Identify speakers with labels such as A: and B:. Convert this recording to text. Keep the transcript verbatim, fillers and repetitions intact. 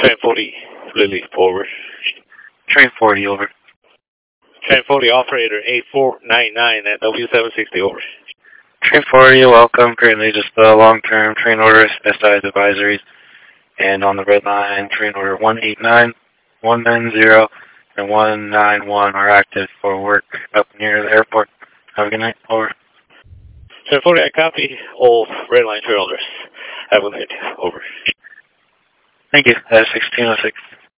A: Train forty, Lily, over.
B: Train forty, over.
A: Train forty, operator eight four nine nine at W seven sixty, over.
B: Train forty, welcome. Currently just the long-term train orders, S I advisories, and on the red line, train order one eight nine, one nine zero, and one nine one are active for work up near the airport. Have a good night, over.
A: Train forty, I copy all red line train orders. Have a good night, over.
B: Thank you. That's sixteen oh six.